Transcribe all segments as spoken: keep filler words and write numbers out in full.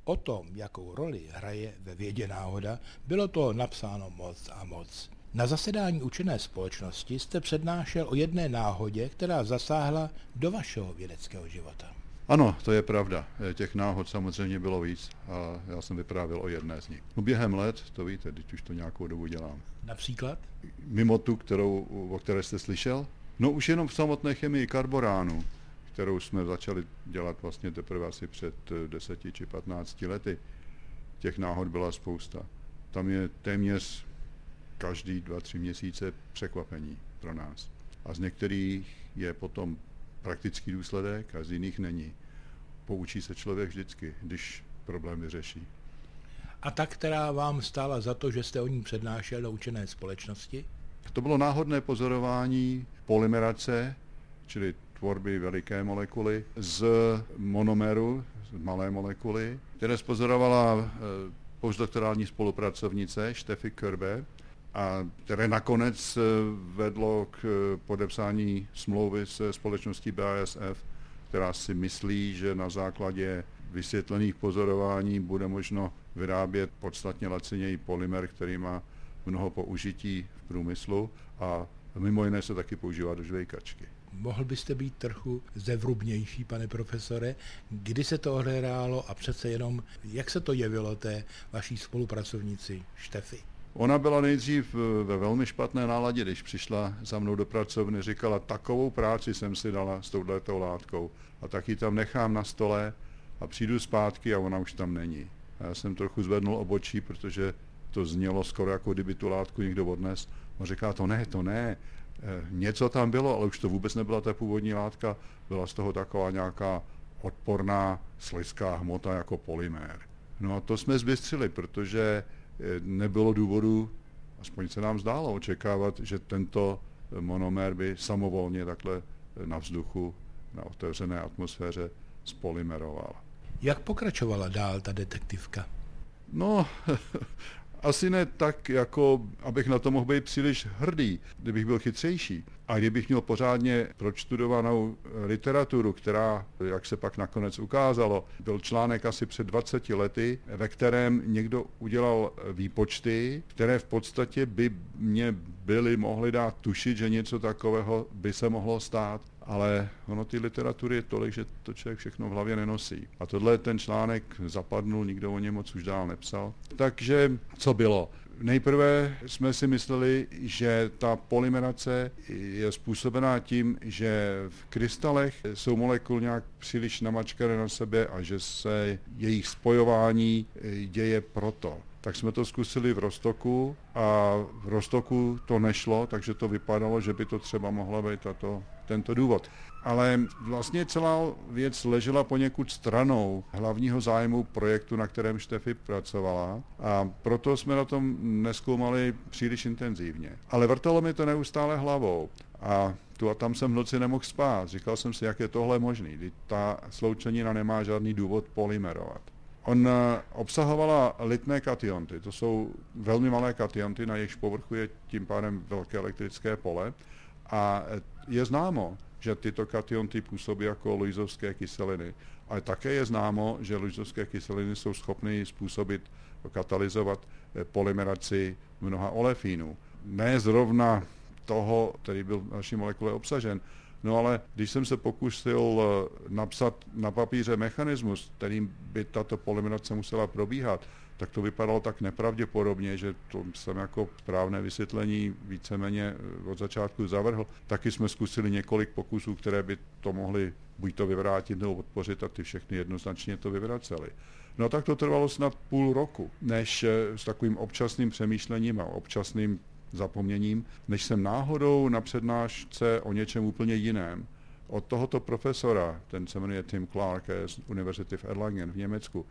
O tom, jakou roli hraje ve vědě náhoda, bylo to napsáno moc a moc. Na zasedání učené společnosti jste přednášel o jedné náhodě, která zasáhla do vašeho vědeckého života. Ano, to je pravda. Těch náhod samozřejmě bylo víc a já jsem vyprávěl o jedné z nich. No během let, to víte, teď už to nějakou dobu dělám. Například? Mimo tu, kterou, o které jste slyšel? No už jenom v samotné chemii karboránu, kterou jsme začali dělat vlastně teprve asi před deseti či patnácti lety. Těch náhod byla spousta. Tam je téměř každý dva, tři měsíce překvapení pro nás. A z některých je potom praktický důsledek a z jiných není. Poučí se člověk vždycky, když problém vyřeší. A ta, která vám stála za to, že jste o ní přednášel do učené společnosti? To bylo náhodné pozorování polymerace, čili tvorby veliké molekuly z monomeru, z malé molekuly, které spozorovala postdoktorální spolupracovnice Steffi Körber, a které nakonec vedlo k podepsání smlouvy se společností B A S F, která si myslí, že na základě vysvětlených pozorování bude možno vyrábět podstatně laciněji polymer, který má mnoho použití v průmyslu a mimo jiné se taky používá do žvejkačky. Mohl byste být trochu zevrubnější, pane profesore, kdy se to odehrálo a přece jenom, jak se to jevilo té vaší spolupracovnici Steffi? Ona byla nejdřív ve velmi špatné náladě, když přišla za mnou do pracovny, říkala, takovou práci jsem si dala s touhletou látkou a tak ji tam nechám na stole a přijdu zpátky a ona už tam není. A já jsem trochu zvednul obočí, protože to znělo skoro jako kdyby tu látku někdo odnes. On říká, to ne, to ne, něco tam bylo, ale už to vůbec nebyla ta původní látka, byla z toho taková nějaká odporná slizká hmota jako polymér. No a to jsme zbystřili, protože nebylo důvodu, aspoň se nám zdálo, očekávat, že tento monomér by samovolně takhle na vzduchu, na otevřené atmosféře spolymeroval. Jak pokračovala dál ta detektivka? No, asi ne tak, jako abych na to mohl být příliš hrdý, kdybych byl chytřejší. A kdybych měl pořádně pročtudovanou literaturu, která, jak se pak nakonec ukázalo, byl článek asi před dvaceti lety, ve kterém někdo udělal výpočty, které v podstatě by mě byly mohly dát tušit, že něco takového by se mohlo stát. Ale ono ty literatury je tolik, že to člověk všechno v hlavě nenosí. A tohle ten článek zapadnul, nikdo o něm moc už dál nepsal. Takže co bylo? Nejprve jsme si mysleli, že ta polymerace je způsobená tím, že v krystalech jsou molekuly nějak příliš namačkané na sebe a že se jejich spojování děje proto. Tak jsme to zkusili v Rostocku a v Rostocku to nešlo, takže to vypadalo, že by to třeba mohla být tato, tento důvod. Ale vlastně celá věc ležela poněkud stranou hlavního zájmu projektu, na kterém Steffi pracovala, a proto jsme na tom nezkoumali příliš intenzivně. Ale vrtalo mi to neustále hlavou a tu a tam jsem v noci nemohl spát. Říkal jsem si, jak je tohle možný, kdy ta sloučenina nemá žádný důvod polymerovat. On obsahovala litné kationty, to jsou velmi malé kationty, na jejichž povrchu je tím pádem velké elektrické pole a je známo, že tyto kationty působí jako luizovské kyseliny. Ale také je známo, že luizovské kyseliny jsou schopny způsobit, katalyzovat polymeraci mnoha olefínů. Ne zrovna toho, který byl v naší molekule obsažen, no ale když jsem se pokusil napsat na papíře mechanismus, kterým by tato polymerace musela probíhat, tak to vypadalo tak nepravděpodobně, že to jsem jako správné vysvětlení víceméně od začátku zavrhl. Taky jsme zkusili několik pokusů, které by to mohly buď to vyvrátit nebo podpořit, a ty všechny jednoznačně to vyvracely. No tak to trvalo snad půl roku, než s takovým občasným přemýšlením a občasným zapomněním, než jsem náhodou na přednášce o něčem úplně jiném od tohoto profesora, ten se jmenuje Tim Clark z Univerzity v Erlangen v Německu,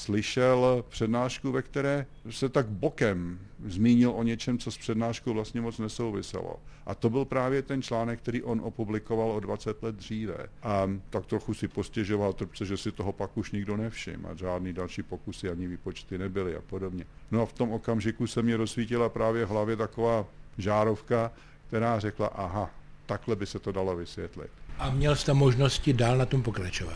slyšel přednášku, ve které se tak bokem zmínil o něčem, co s přednáškou vlastně moc nesouviselo. A to byl právě ten článek, který on opublikoval o dvacet let dříve. A tak trochu si postěžoval, protože si toho pak už nikdo nevšiml a žádný další pokusy ani výpočty nebyly a podobně. No a v tom okamžiku se mě rozsvítila právě v hlavě taková žárovka, která řekla, aha, takhle by se to dalo vysvětlit. A měl jste možnosti dál na tom pokračovat?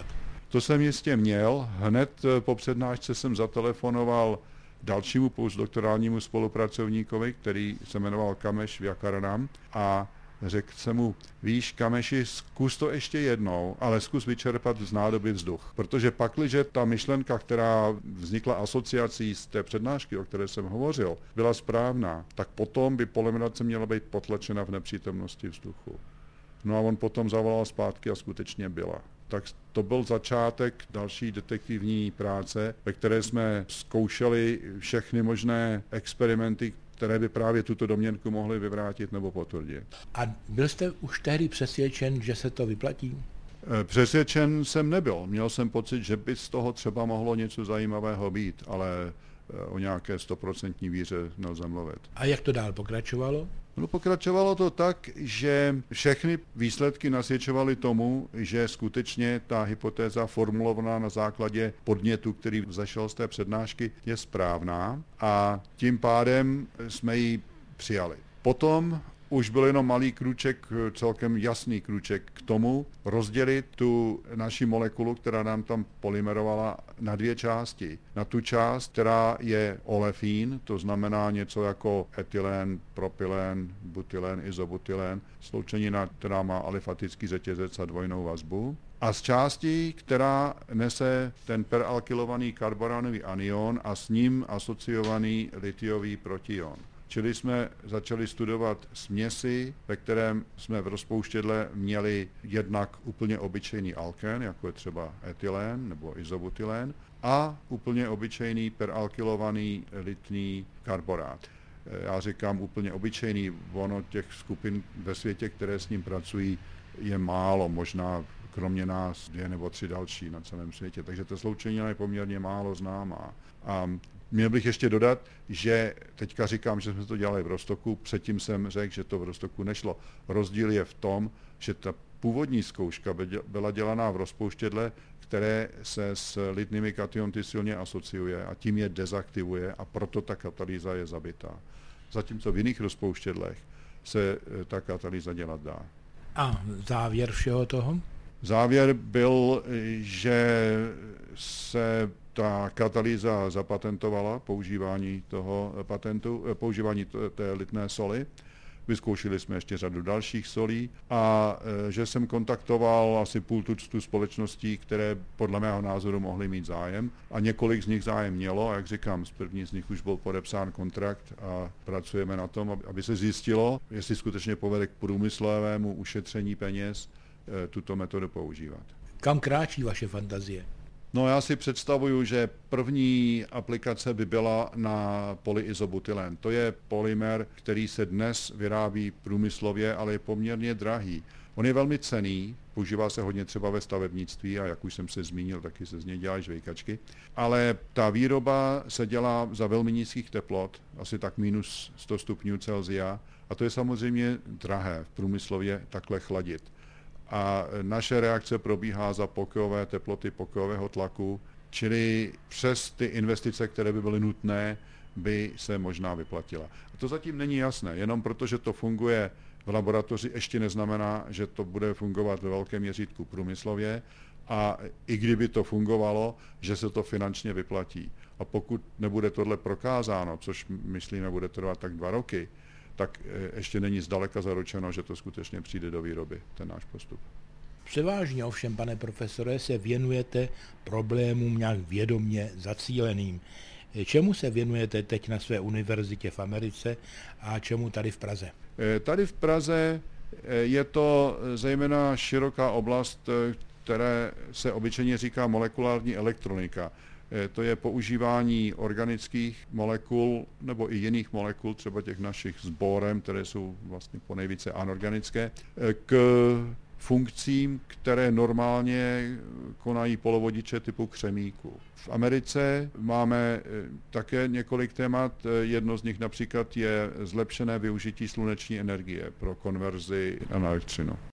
To jsem jistě měl. Hned po přednášce jsem zatelefonoval dalšímu postdoktorálnímu spolupracovníkovi, který se jmenoval Kameš Vyakaranam, a řekl jsem mu, víš, Kameši, zkus to ještě jednou, ale zkus vyčerpat z nádoby vzduch. Protože pakliže ta myšlenka, která vznikla asociací z té přednášky, o které jsem hovořil, byla správná, tak potom by polymeраce měla být potlačena v nepřítomnosti vzduchu. No a on potom zavolal zpátky a skutečně byla. Tak to byl začátek další detektivní práce, ve které jsme zkoušeli všechny možné experimenty, které by právě tuto domněnku mohly vyvrátit nebo potvrdit. A byl jste už tehdy přesvědčen, že se to vyplatí? Přesvědčen jsem nebyl. Měl jsem pocit, že by z toho třeba mohlo něco zajímavého být, ale o nějaké stoprocentní víře nelze mluvit. A jak to dál pokračovalo? No, pokračovalo to tak, že všechny výsledky nasvědčovaly tomu, že skutečně ta hypotéza formulovaná na základě podnětu, který vzešel z té přednášky, je správná a tím pádem jsme ji přijali. Potom už byl jenom malý krůček, celkem jasný krůček k tomu, rozdělit tu naši molekulu, která nám tam polymerovala, na dvě části. Na tu část, která je olefín, to znamená něco jako etylén, propylén, butylén, izobutylén, sloučenina, která má alifatický řetězec a dvojnou vazbu. A z části, která nese ten peralkylovaný karbonánový anion a s ním asociovaný lithiový protion. Čili jsme začali studovat směsi, ve kterém jsme v rozpouštědle měli jednak úplně obyčejný alkén, jako je třeba etylén nebo izobutylén, a úplně obyčejný peralkylovaný litný karbonát. Já říkám úplně obyčejný, ono těch skupin ve světě, které s ním pracují, je málo, možná kromě nás dvě nebo tři další na celém světě. Takže ta sloučenina je poměrně málo známá. A měl bych ještě dodat, že teďka říkám, že jsme to dělali v Rostocku, předtím jsem řekl, že to v Rostocku nešlo. Rozdíl je v tom, že ta původní zkouška byla dělaná v rozpouštědle, které se s litnými kationty silně asociuje a tím je dezaktivuje a proto ta katalýza je zabitá. Zatímco v jiných rozpouštědlech se ta katalýza dělat dá. A závěr všeho toho? Závěr byl, že se ta katalýza zapatentovala, používání toho patentu, používání té litné soli. Vyzkoušeli jsme ještě řadu dalších solí a že jsem kontaktoval asi půl tuctu společností, které podle mého názoru mohly mít zájem a několik z nich zájem mělo a jak říkám, z první z nich už byl podepsán kontrakt a pracujeme na tom, aby se zjistilo, jestli skutečně povede k průmyslovému ušetření peněz tuto metodu používat. Kam kráčí vaše fantazie? No, já si představuju, že první aplikace by byla na polyizobutylén. To je polymer, který se dnes vyrábí průmyslově, ale je poměrně drahý. On je velmi cenný, používá se hodně třeba ve stavebnictví a jak už jsem se zmínil, taky se z něj dělají žvejkačky. Ale ta výroba se dělá za velmi nízkých teplot, asi tak minus sto stupňů Celsia, a to je samozřejmě drahé v průmyslově takhle chladit. A naše reakce probíhá za pokojové teploty, pokojového tlaku, čili přes ty investice, které by byly nutné, by se možná vyplatila. A to zatím není jasné, jenom protože to funguje v laboratoři, ještě neznamená, že to bude fungovat ve velkém měřítku průmyslově a i kdyby to fungovalo, že se to finančně vyplatí. A pokud nebude tohle prokázáno, což myslíme bude trvat tak dva roky, tak ještě není zdaleka zaručeno, že to skutečně přijde do výroby, ten náš postup. Převážně ovšem, pane profesore, se věnujete problémům nějak vědomně zacíleným. Čemu se věnujete teď na své univerzitě v Americe a čemu tady v Praze? Tady v Praze je to zejména široká oblast, které se obyčejně říká molekulární elektronika. To je používání organických molekul nebo i jiných molekul, třeba těch našich s bórem, které jsou vlastně ponejvíce anorganické, k funkcím, které normálně konají polovodiče typu křemíku. V Americe máme také několik témat. Jedno z nich například je zlepšené využití sluneční energie pro konverzi na elektřinu.